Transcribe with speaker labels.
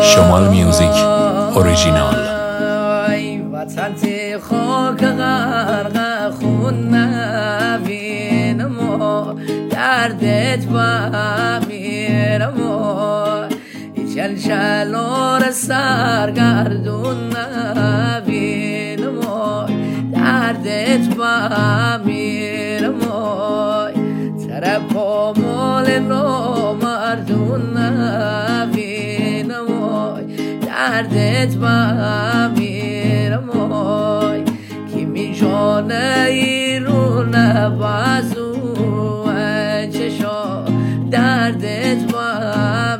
Speaker 1: شمال میوزیک اوریجینال.
Speaker 2: وطن تی خاک غرق خون نبینم و دردت با میرم و چلچلار سرگردون نبینم و دردت با میرم و طرف و مال نامردون نبینم و دردت با میرم و کی میشانه ایرون بازو چشا دردت با